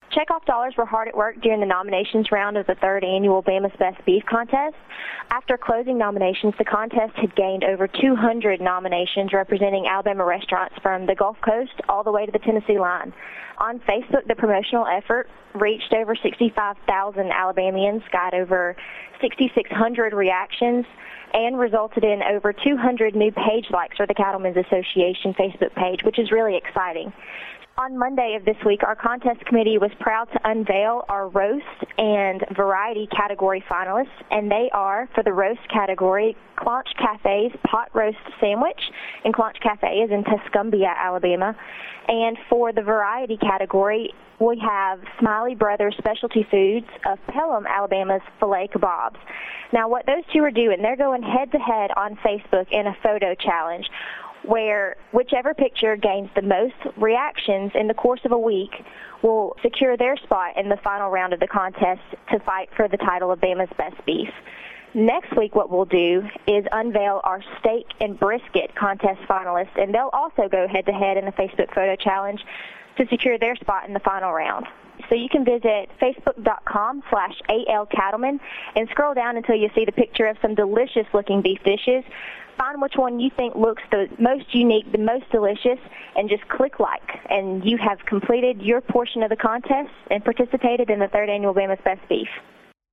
Checkoff dollars were hard at work during the nominations round of the third annual Bama's Best Beef contest. After closing nominations, the contest had gained over 200 nominations representing Alabama restaurants from the Gulf Coast all the way to the Tennessee line. On Facebook, the promotional effort reached over 65,000 Alabamians, got over 6,600 reactions, and resulted in over 200 new page likes for the Cattlemen's Association Facebook page, which is really exciting. On Monday of this week, our contest committee was proud to unveil our roast and variety category finalists, and they are, for the roast category, Clonch Cafe's Pot Roast Sandwich, and Clonch Cafe is in Tuscumbia, Alabama. And for the variety category, we have Smiley Brothers Specialty Foods of Pelham, Alabama's Filet Kebabs. Now, what those two are doing, they're going head-to-head on Facebook in a photo challenge, where whichever picture gains the most reactions in the course of a week will secure their spot in the final round of the contest to fight for the title of Bama's Best Beef. Next week, what we'll do is unveil our steak and brisket contest finalists, and they'll also go head-to-head in the Facebook photo challenge to secure their spot in the final round. So you can visit facebook.com/ALCattlemen and scroll down until you see the picture of some delicious-looking beef dishes. Find which one you think looks the most unique, the most delicious, and just click like. And you have completed your portion of the contest and participated in the third annual Bama's Best Beef.